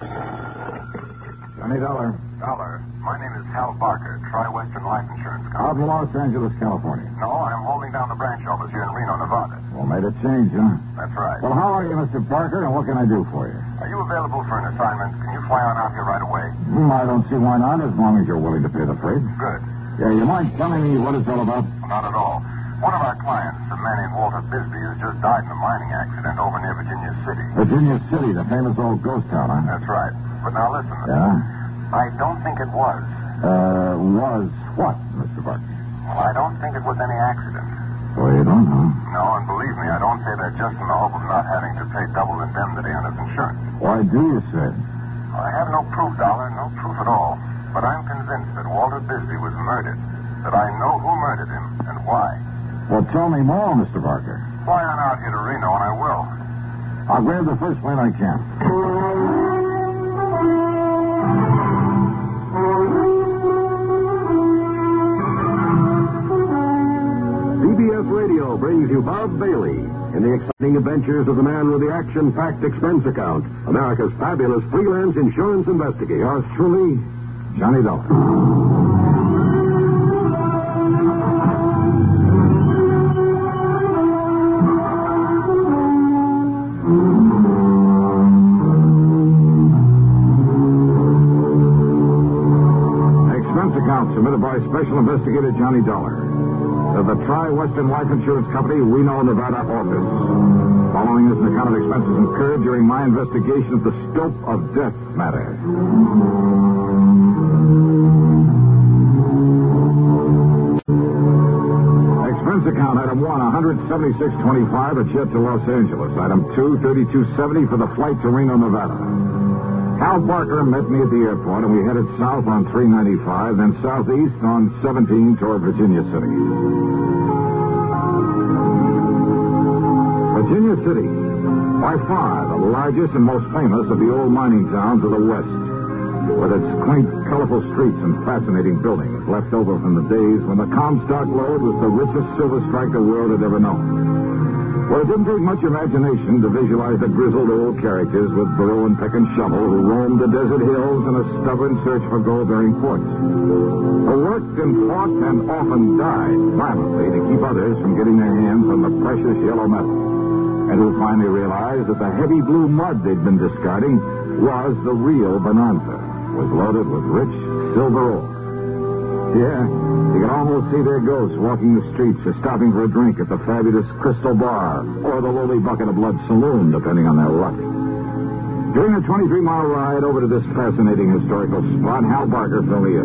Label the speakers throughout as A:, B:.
A: Johnny Dollar.
B: Dollar. My name is Hal Barker, Tri-Western Life Insurance
A: Out
B: Company.
A: in Los Angeles, California.
B: No, I'm holding down the branch office here in Reno, Nevada.
A: Well, made a change, huh?
B: That's right.
A: Well, how are you, Mr. Barker, and what can I do for you?
B: Are you available for an assignment? Can you fly on out here right away?
A: I don't see why not, as long as you're willing to pay the freight.
B: Good.
A: Yeah, you mind telling me what it's all about?
B: Not at all. One of our clients, a man named Walter Bisbee, has just died in a mining accident over near Virginia City.
A: Virginia City, the famous old ghost town, huh?
B: That's right. But now listen.
A: Yeah?
B: I don't think it was.
A: Was what, Mr. Barker?
B: Well, I don't think it was any accident.
A: Oh, you don't, huh?
B: No, and believe me, I don't say that just in the hope of not having to pay double indemnity on his insurance.
A: Why do you say?
B: I have no proof, Dollar, no proof at all. But I'm convinced that Walter Bisbee was murdered. That I know who murdered him and why.
A: Well, tell me more, Mr. Barker.
B: Fly on out here to Reno, and I will.
A: I'll grab the first plane I can.
C: CBS Radio brings you Bob Bailey in the exciting adventures of the man with the action-packed expense account, America's fabulous freelance insurance investigator. Yours truly,
A: Johnny Dollar. Expense account submitted by Special Investigator Johnny Dollar to the Tri-Western Life Insurance Company, Reno, Nevada office. Following is an account of expenses incurred during my investigation of the Stope of Death matter. Expense account, item 1, $176.25, a jet to Los Angeles. Item 2, $32.70 for the flight to Reno, Nevada. Hal Barker met me at the airport, and we headed south on 395, then southeast on 17 toward Virginia City. Virginia City, by far the largest and most famous of the old mining towns of the West, with its quaint, colorful streets and fascinating buildings left over from the days when the Comstock Lode was the richest silver strike the world had ever known. Well, it didn't take much imagination to visualize the grizzled old characters with burrow and pick and shovel who roamed the desert hills in a stubborn search for gold-bearing quartz. Who worked and fought and often died violently to keep others from getting their hands on the precious yellow metal, and who finally realized that the heavy blue mud they'd been discarding was the real bonanza, was loaded with rich silver ore. Yeah, you can almost see their ghosts walking the streets or stopping for a drink at the fabulous Crystal Bar or the lowly Bucket of Blood Saloon, depending on their luck. During a 23-mile ride over to this fascinating historical spot, Hal Barker filled me in.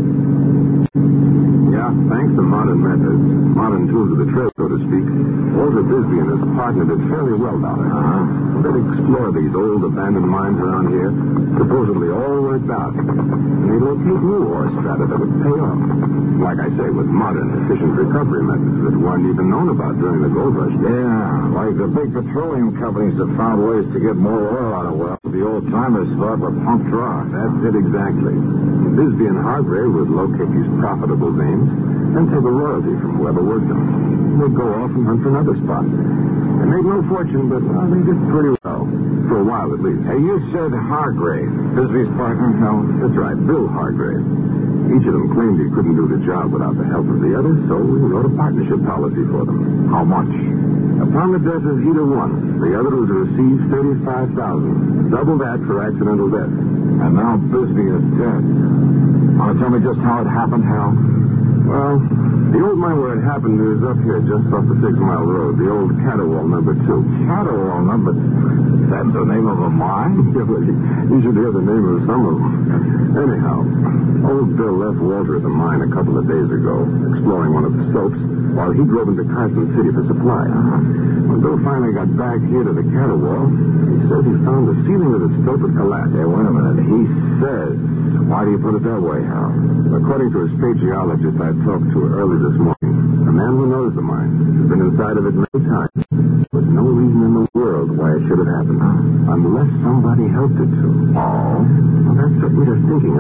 C: yeah, thanks to modern methods, modern tools of the trade, so to speak, Walter Bisbee and his partner did fairly well, Dollar. They explored these old abandoned mines around here, supposedly all worked out, and they locate new ore strata that would pay off. Like I say, with modern, efficient recovery methods that weren't even known about during the gold rush.
A: Yeah, like the big petroleum companies that found ways to get more oil out of wells the old-timers thought were pumped dry.
C: That's it exactly. Bisbee and Hargrave would locate these profitable veins and take a royalty from whoever worked them. They'd go off and hunt for another spot. They made no fortune, but they did pretty well. For a while, at least.
A: Hey, you said Hargrave, Bisbee's partner?
C: No, that's right, Bill Hargrave. Each of them claimed he couldn't do the job without the help of the other, so we wrote a partnership policy for them.
A: How much?
C: Upon the death of either one, the other was to receive $35,000. Double that for accidental death.
A: And now Bisbee is dead. Want to tell me just how it happened, Hal?
C: Well, the old mine where it happened is up here, just off the 6 Mile Road, the old Caterwall No. 2.
A: Caterwall No. That's the name of a mine?
C: Yeah, well, you should hear the name of some of them. Anyhow, old Bill left Walter at the mine a couple of days ago, exploring one of the stopes, while he drove into Carson City for supply. When Bill finally got back here to the Caterwall, he said he found the ceiling of the stope had collapsed.
A: Hey, wait a minute. He says. Why do you put it that way, Hal?
C: According to a spagiologist I talked to early this morning, a man who knows the mine has been inside of it many times. There's no reason in the world why it should have happened, unless somebody helped it to.
A: Oh?
C: Well, that set me to thinking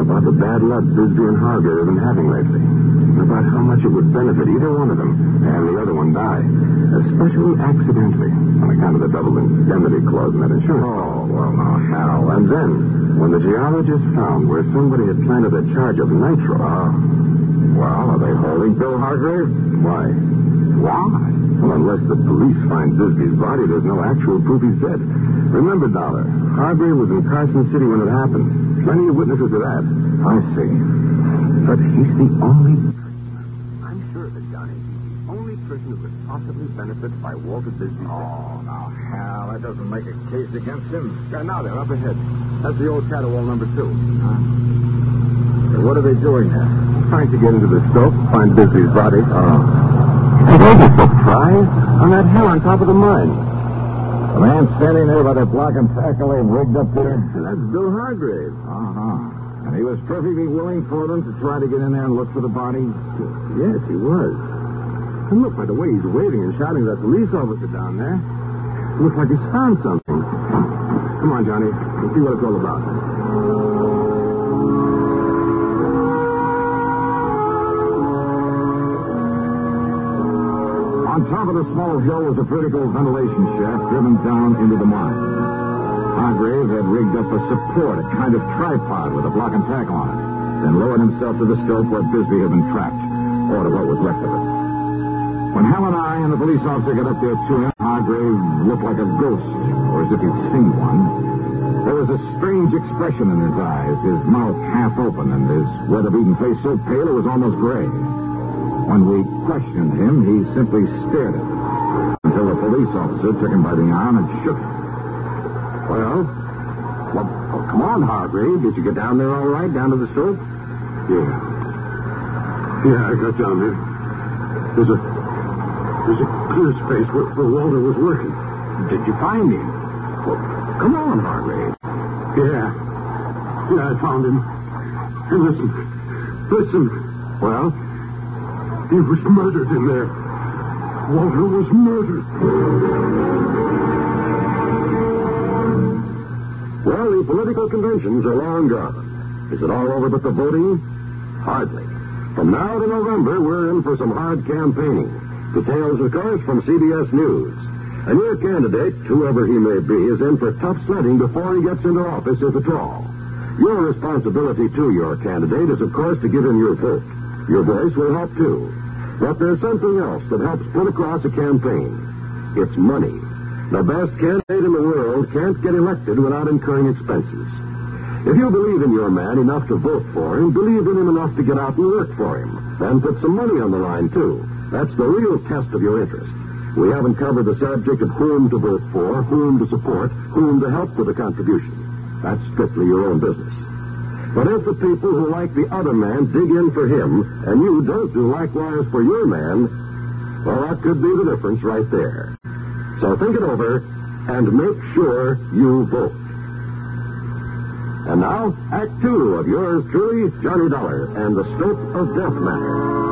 C: about the bad luck Bisbee and Hargrave have been having lately, and about how much it would benefit either one of them and the other one die, especially accidentally, on account of the double indemnity clause in that insurance.
A: Oh, well, now, Hal.
C: And then, when the geologist found where somebody had planted a charge of nitro...
A: Well, are they holding Bill Hargrave?
C: Why?
A: Why?
C: Well, unless the police find Bisbee's body, there's no actual proof he's dead. Remember, Dollar, Hargrave was in Carson City when it happened. Plenty of witnesses to that.
A: I see.
C: But he's the only... I'm sure that Johnny, the only person who could possibly benefit by Walter Bisbee's death.
A: Oh, now, Hal, that doesn't make a case against him.
C: Now then, up ahead. That's the old Catterwall number 2.
A: Hey, what are they doing there?
C: Trying to get into the stope, find Bisbee's body.
A: Oh.
C: Hey, there's a surprise on that hill on top of the mine.
A: The man standing there by the block and tackle they've rigged up there?
C: That's Bill Hargrave.
A: Uh-huh. And he was perfectly willing for them to try to get in there and look for the body?
C: Yes, he was. And look, by the way he's waving and shouting at that police officer down there. Looks like he's found something. Come on, Johnny. We'll see what it's all about.
A: On top of the small hill was a vertical ventilation shaft driven down into the mine. Hargrave had rigged up a support, a kind of tripod with a block and tackle on it, then lowered himself to the stope where Bisbee had been trapped, or to what was left of it. When Hal and I and the police officer got up there to him, Hargrave looked like a ghost, or as if he'd seen one. There was a strange expression in his eyes, his mouth half open, and his weather-beaten face so pale it was almost gray. When we questioned him, he simply stared at us until the police officer took him by the arm and shook him.
C: Well, come on, Hargrave. Did you get down there all right, down to the stope? Yeah. Yeah, I got down there. There's a clear space where Walter was working. Did you find him? Well, come on, Hargrave. Yeah, I found him. And listen. Well? He was murdered in there. Walter was murdered. Well, the political conventions are long gone. Is it all over but the voting? Hardly. From now to November, we're in for some hard campaigning. Details, of course, from CBS News. And your candidate, whoever he may be, is in for tough sledding before he gets into office, if at all. Your responsibility to your candidate is, of course, to give him your vote. Your voice will help, too. But there's something else that helps put across a campaign. It's money. The best candidate in the world can't get elected without incurring expenses. If you believe in your man enough to vote for him, believe in him enough to get out and work for him, then put some money on the line, too. That's the real test of your interest. We haven't covered the subject of whom to vote for, whom to support, whom to help with a contribution. That's strictly your own business. But if the people who like the other man dig in for him, and you don't do likewise for your man, well, that could be the difference right there. So think it over, and make sure you vote. And now, Act 2 of yours truly, Johnny Dollar, and the Stope of Death Matter.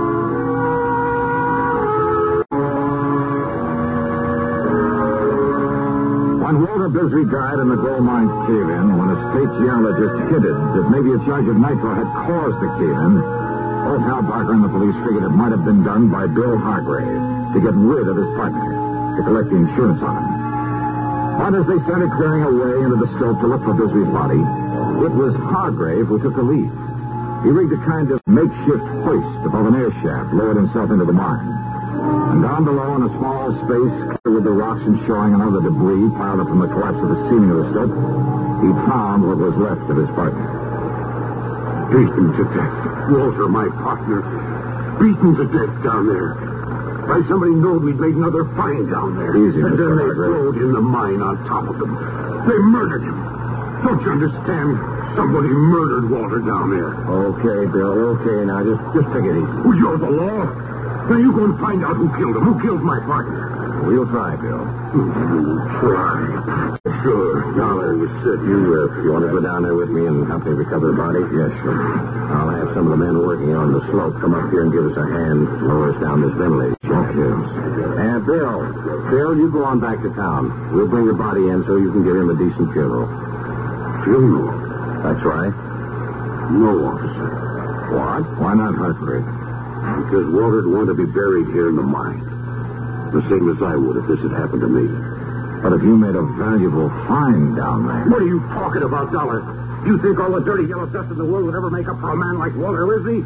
A: When Walter Bisbee died in the gold mine cave-in, when a state geologist hinted that maybe a charge of nitro had caused the cave-in, both Hal Barker and the police figured it might have been done by Bill Hargrave to get rid of his partner, to collect the insurance on him. But as they started clearing away into the stope to look for Bisbee's body, it was Hargrave who took the lead. He rigged a kind of makeshift hoist above an air shaft, lowered himself into the mine. And down below, in a small space covered with the rocks and shoring and other debris piled up from the collapse of the ceiling of the stope, he found what was left of his partner.
C: Beaten to death. Walter, my partner. Beaten to death down there. Why, somebody knowed we'd made another find down there.
A: Easy,
C: and then they
A: Hargrave.
C: rode in the mine on top of them. They murdered him. Don't you understand? Somebody murdered Walter down there.
A: Okay, Bill, okay. Now, just take it easy.
C: Well, you're the law. Now you go and find out who killed him. Who killed my partner?
A: We'll try, Bill.
C: You try. Sure. Dollar, you said you want to go down there with me and help me recover the body?
A: Yes, sure.
C: I'll have some of the men working on the slope come up here and give us a hand, lower us down this ventilator.
A: Okay.
C: And Bill, you go on back to town. We'll bring your body in so you can give him a decent funeral. Funeral? That's right. No, officer.
A: What? Why not Hargrave?
C: Because Walter'd want to be buried here in the mine. The same as I would if this had happened to me.
A: But if you made a valuable find down there...
C: What are you talking about, Dollar? You think all the dirty yellow dust in the world would ever make up for a man like Walter Risley?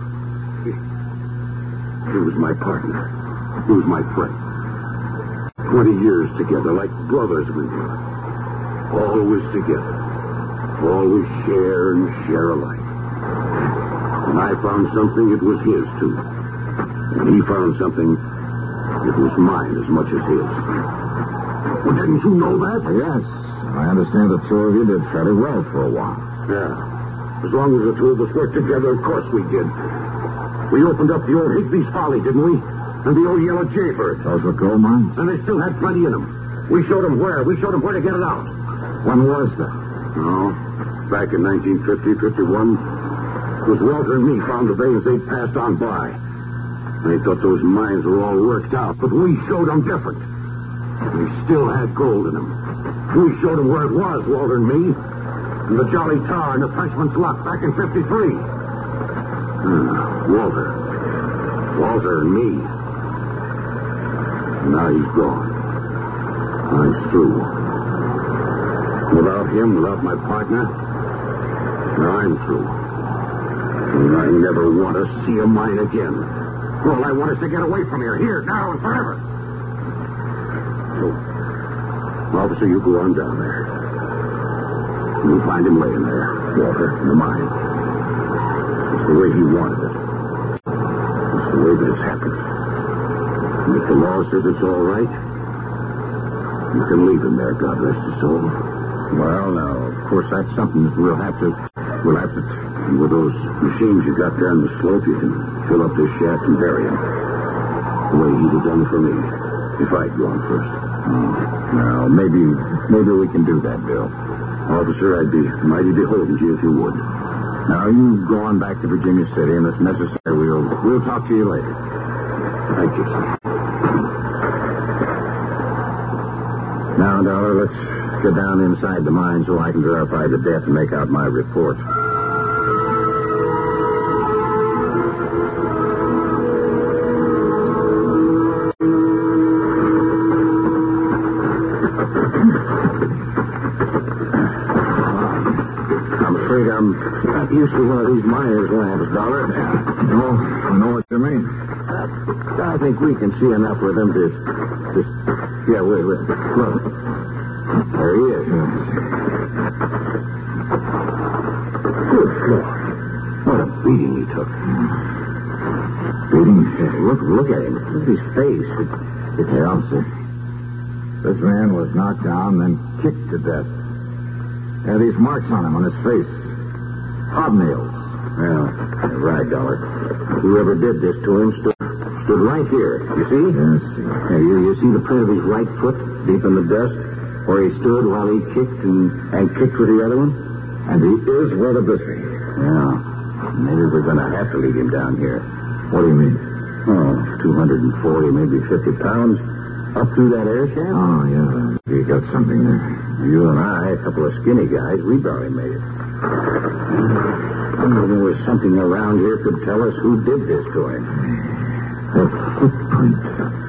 C: He was my partner. He was my friend. 20 years together, like brothers we were. Always together. Always share and share alike. When I found something, it was his, too. When he found something, it was mine as much as his. Well, didn't you know that?
A: Yes. I understand the two of you did fairly well for a while.
C: Yeah. As long as the two of us worked together, of course we did. We opened up the old Higby's Folly, didn't we? And the old Yellow Jaybird.
A: Those were gold mines?
C: And they still had plenty in them. We showed them where. We showed them where to get it out.
A: When was that?
C: Oh, back in 1950, 51. It was Walter and me found the veins they'd passed on by. They thought those mines were all worked out, but we showed them different. We still had gold in them. We showed them where it was, Walter and me. In the Jolly Tower and the Frenchman's Luck back in 53. Walter and me. Now he's gone. I'm through. Without him, without my partner, now I'm through. And I never want to see a mine again. All I want is to get away from here, now, and forever. So, officer, you go on down there. You'll find him laying there, Walter, in the mine. It's the way he wanted it. It's the way that it's happened. And if the law says it's all right, you can leave him there, God rest his soul.
A: Well, now, of course, that's something that we'll have to...
C: And with those machines you got down the slope, you can fill up this shaft and bury him. The way he'd have done for me, if I'd gone first.
A: Now, maybe we can do that, Bill.
C: Officer, I'd be mighty beholden to you if you would.
A: Now, you go on back to Virginia City, and if necessary, we'll talk to you later.
C: Thank you, sir.
A: Now, Dollar, let's get down inside the mine so I can verify the death and make out my report. I'm not used to one of these miners' lamps, Dollar.
C: No, I know what you mean.
A: I think we can see enough with him to... Yeah, wait. Look. There he is.
C: Good Lord. What a beating he took.
A: Beating? Look at him. Look at his face. Hey, officer. This man was knocked down, then kicked to death. There are these marks on him, on his face. Hobnails.
C: Yeah, you're right, Dollar.
A: Whoever did this to him stood right here. You see?
C: Yes.
A: Yeah, you see the print of his right foot deep in the dust where he stood while he kicked and kicked with the other one?
C: And he is rather busy.
A: Yeah. Maybe we're going to have to leave him down here.
C: What do you mean?
A: Oh, 240, maybe 50 pounds up through that air shaft?
C: Oh, yeah. You got something there.
A: You and I, a couple of skinny guys, we barely made it. There was something around here could tell us who did this to him.
C: That footprint.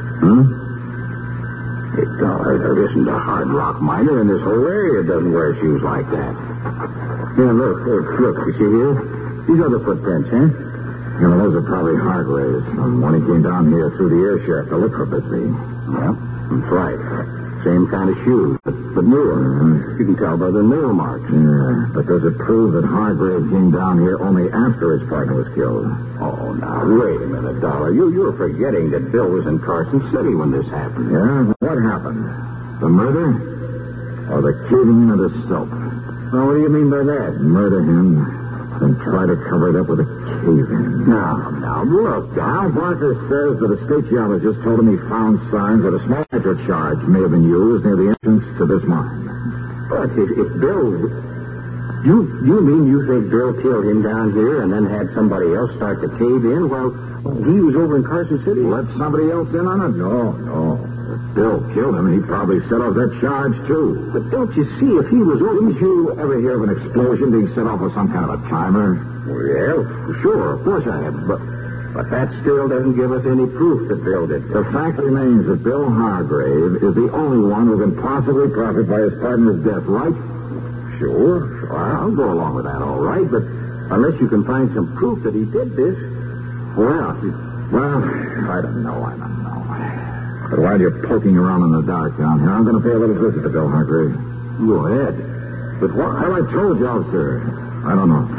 A: Hey, Dollar, there isn't a hard rock miner in this whole area that doesn't wear shoes like that. Yeah, look, you see here? These are the footprints, huh?
C: Yeah, well, those are probably Hargrave's from when he came down here through the air shaft to look for Bisbee.
A: Yeah, that's right. Same kind of shoes, but newer.
C: Mm-hmm.
A: You can tell by the nail marks.
C: Yeah, but does it prove that Hargrave came down here only after his partner was killed?
A: Oh, now, wait a minute, Dollar. You're forgetting that Bill was in Carson City when this happened.
C: Yeah? What happened? The murder? Or the caving in of the soap?
A: Well, what do you mean by that?
C: Murder him, then try to cover it up with a cave-in.
A: Now, look,
C: Al Barker says that a state geologist told him he found signs that a small nitro charge may have been used near the entrance to this mine.
A: But if Bill... You mean you think Bill killed him down here and then had somebody else start to cave in while he was over in Carson City?
C: Let somebody else in on it? No.
A: Bill killed him, he'd probably set off that charge, too. But don't you see, if he was... Didn't you ever hear of an explosion being set off with some kind of a timer?
C: Well, yeah, sure, of course I have. But that still doesn't give us any proof that Bill did it.
A: The fact remains that Bill Hargrave is the only one who can possibly profit by his partner's death, right?
C: Sure. I'll go along with that, all right. But unless you can find some proof that he did this...
A: Well, I don't know. But while you're poking around in the dark down here, I'm going to pay a little visit to Bill Hargrave.
C: Go ahead.
A: But what? Well, I told you, officer. I don't know.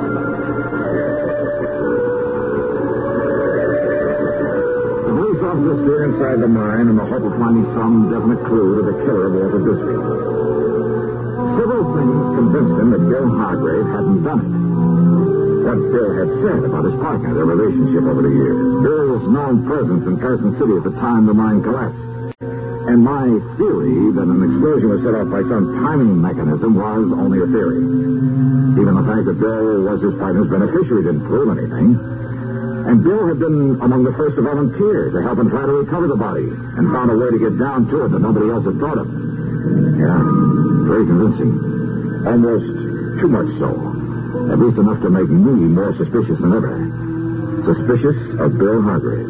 A: The police officer stood inside the mine in the hope of finding some definite clue to the killer of Walter Bisbee. Several things convinced him that Bill Hargrave hadn't done it. What Bill had said about his partner, their relationship over the years. Bill's known presence in Carson City at the time the mine collapsed. And my theory that an explosion was set off by some timing mechanism was only a theory. Even the fact that Bill was his partner's beneficiary didn't prove anything. And Bill had been among the first to volunteer to help him try to recover the body and found a way to get down to it that nobody else had thought of. Yeah, very convincing. Almost too much so. At least enough to make me more suspicious than ever. Suspicious of Bill Hargrave.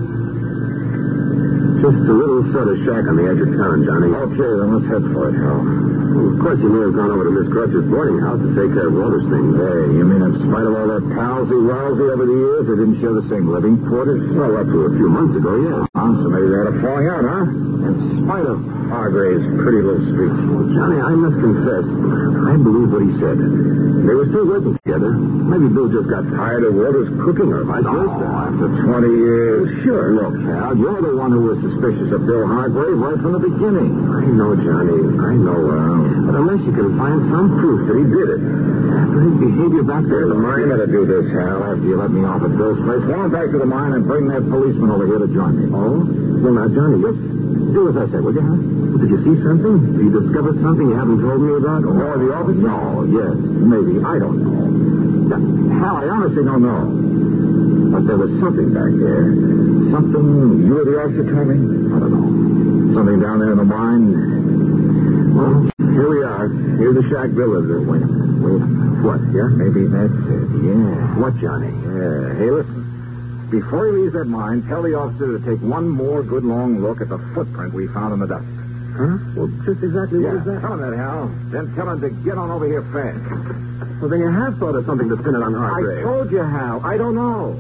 C: Just a little soda shack on the edge of town, Johnny.
A: Okay, then let's head for it, Hal.
C: Well, of course, you may have gone over to Miss Crutch's boarding house to take care of Walter's things.
A: Hey, you mean in spite of all that palsy-walsy over the years, they didn't share the same living quarters?
C: Well, up to a few months ago, yeah.
A: So maybe they had a falling out, huh? In spite of Hargrave's pretty little speech.
C: Well, Johnny, I must confess, I believe what he said. They were still working together. Maybe Bill just got tired of Walter's cooking or vice versa.
A: After 20 years.
C: Well, sure.
A: Look, Hal, you're the one who was suspicious of Bill Hargrave right from the beginning.
C: I know, Johnny. I know. But unless you can find some proof that he did it, after his behavior back there in the mine...
A: I'm going to do this, Hal, after you let me off at Bill's place. Go on back to the mine and bring that policeman over here to join me.
C: Oh? Well, now, Johnny, just do as I said, will you, Hal? Did you see something? Did you discover something you haven't told me about?
A: Or the office? No, yes, maybe. I don't know. Now, Hal, I honestly don't know. But there was something back there. Something you or the officer told me? I don't know. Something down there in the mine.
C: Well, here we are. Here's the shack Bill lives in.
A: Wait a minute.
C: What, yeah?
A: Maybe that's it, yeah.
C: What, Johnny?
A: Yeah. Hey, listen. Before he leaves that mine, tell the officer to take one more good long look at the footprint we found in the dust.
C: Huh? Well, just exactly what is that?
A: Tell him that, Hal. Then tell him to get on over here fast.
C: Well, then you have thought of something to pin it on Hargrave.
A: I told you, Hal. I don't know.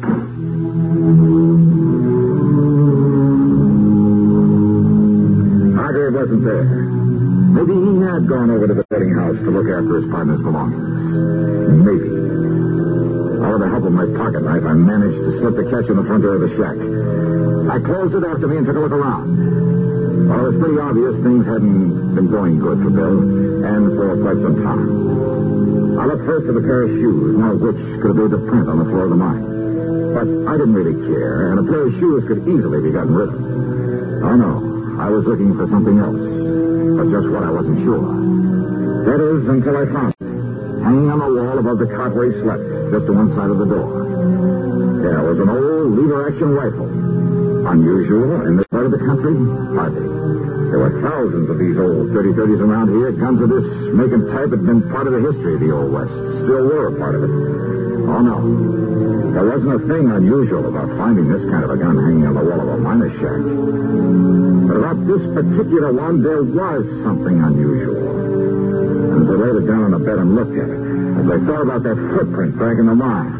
A: Hargrave wasn't there. Maybe he had gone over to the boarding house to look after his partner's belongings. Maybe. With the help of my pocket knife, I managed to slip the catch in the front door of the shack. I closed it after me and took a look around. Well, it was pretty obvious things hadn't been going good for Bill, and for quite some time. I looked first at a pair of shoes, one of which could have made the print on the floor of the mine. But I didn't really care, and a pair of shoes could easily be gotten rid of. Oh, no. I was looking for something else. But just what I wasn't sure. That is, until I found it. Hanging on the wall above the cot where he slept, just to one side of the door. There was an old lever-action rifle. Unusual in this part of the country? Hardly. There were thousands of these old 30-30s around here. Guns of this make and type had been part of the history of the Old West. Still were a part of it. Oh, no. There wasn't a thing unusual about finding this kind of a gun hanging on the wall of a miner's shack. But about this particular one, there was something unusual. And as I laid it down on the bed and looked at it, as I thought about that footprint back in the mine.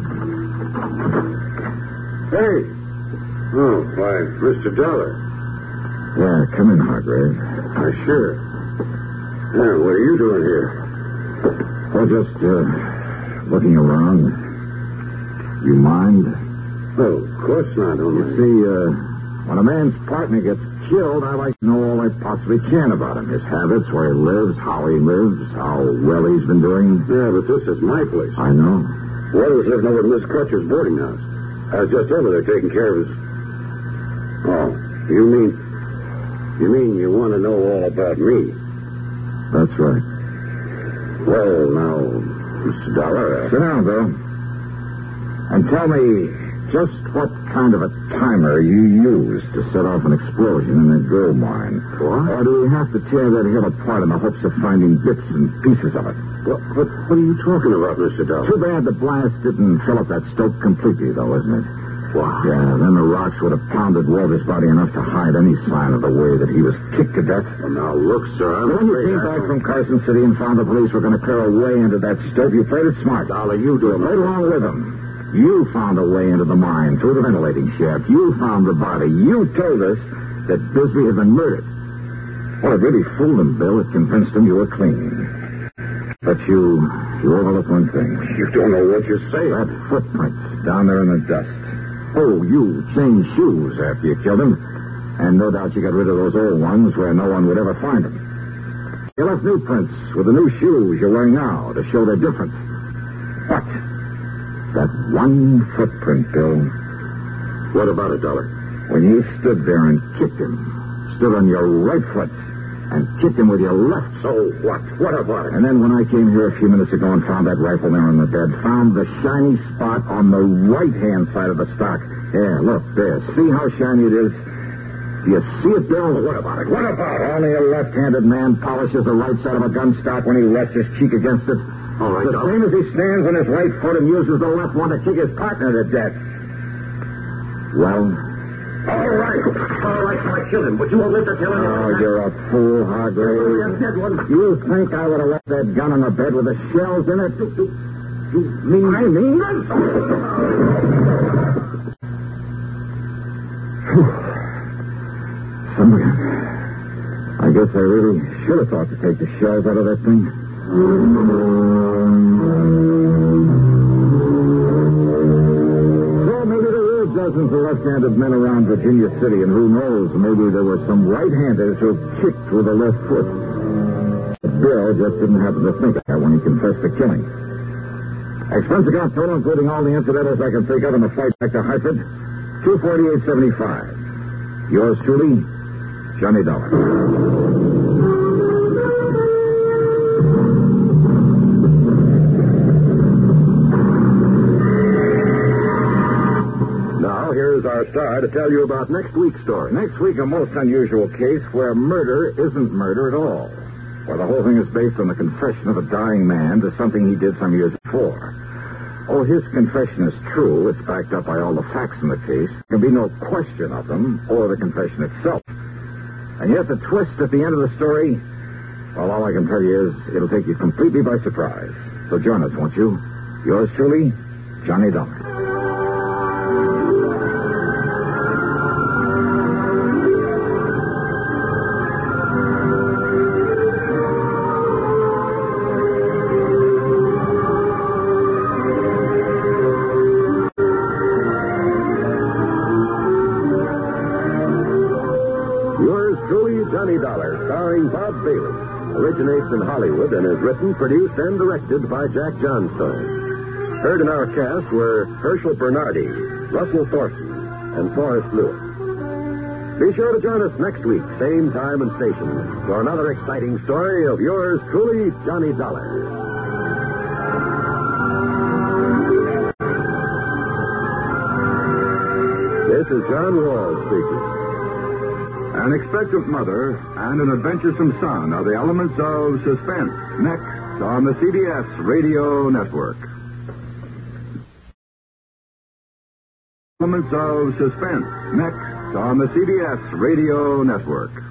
C: Hey! Oh, why, Mr. Dollar.
A: Yeah, come in, Hargrave.
C: Sure. Yeah, what are you doing here?
A: Oh, just, looking around. You mind?
C: Oh, of course not.
A: You see, when a man's partner gets killed, I like to know all I possibly can about him. His habits, where he lives, how he lives, how well he's been doing.
C: Yeah, but this is my place.
A: I know.
C: Walter's living over at Miss Crutcher's boarding house. I was just over there taking care of his... Oh, you mean you want to know all about me?
A: That's right.
C: Well, now, Mr. Dollar...
A: Sit down, Bill. And tell me, just what kind of a timer you use to set off an explosion in a gold mine.
C: What?
A: Or do we have to tear that hill apart in the hopes of finding bits and pieces of it?
C: What are you talking about, Mr. Dollar?
A: Too bad the blast didn't fill up that stope completely, though, isn't it?
C: Wow.
A: Yeah, then the rocks would have pounded Walter's body enough to hide any sign of the way that he was kicked to death.
C: Well, now, look, sir, I'm
A: When you
C: afraid
A: came back from Carson City and found the police were going to clear a way into that stope, you played it smart.
C: Dollar, you do it.
A: Right along with them. You found a way into the mine through the ventilating shaft. You found the body. You told us that Bisbee had been murdered. Well, it really fooled him, Bill. It convinced him you were clean. But you overlooked one thing.
C: You don't know what you're saying.
A: That footprint down there in the dust. Oh, you changed shoes after you killed him. And no doubt you got rid of those old ones where no one would ever find them. You left new prints with the new shoes you're wearing now to show they're different. But that one footprint, Bill.
C: What about it, Dollar?
A: When you stood there and kicked him, stood on your right foot and kicked him with your left.
C: So what? What about it?
A: And then when I came here a few minutes ago and found that rifle there on the bed, found the shiny spot on the right-hand side of the stock. Yeah, look, there. See how shiny it is? Do you see it, Bill?
C: What about it? What about it?
A: Only a left-handed man polishes the right side of a gun stock when he rests his cheek against it.
C: All right,
A: the
C: Dollar.
A: same as he stands on his right foot and uses the left one to kick his partner to death. Well...
C: All right, so I killed him, but you won't live to tell anyone.
A: Oh, you're a fool, Hargrave.
C: I'm dead one.
A: You think I would have left that gun on the bed with the shells in it? You mean... I mean... Somebody... I guess I really should have thought to take the shells out of that thing. Well, maybe there were dozens of left-handed men around Virginia City, and who knows, maybe there were some right-handers who kicked with the left foot. But Bill just didn't happen to think of that when he confessed to killing. Expense account total, including all the incidentals I can think of in the flight back to Hartford, $248.75. Yours truly, Johnny Dollar.
C: Now, here's our star to tell you about next week's story.
A: Next week, a most unusual case where murder isn't murder at all. Where the whole thing is based on the confession of a dying man to something he did some years before. Oh, his confession is true. It's backed up by all the facts in the case. There can be no question of them or the confession itself. And yet the twist at the end of the story, well, all I can tell you is it'll take you completely by surprise. So join us, won't you? Yours truly, Johnny Dollar.
C: Johnny Dollar, starring Bob Bailey, originates in Hollywood and is written, produced, and directed by Jack Johnstone. Heard in our cast were Herschel Bernardi, Russell Thornton, and Forrest Lewis. Be sure to join us next week, same time and station, for another exciting story of yours truly, Johnny Dollar. This is John Wall speaking.
D: An expectant mother and an adventuresome son are the elements of suspense. Next on the CBS Radio Network. Elements of suspense. Next on the CBS Radio Network.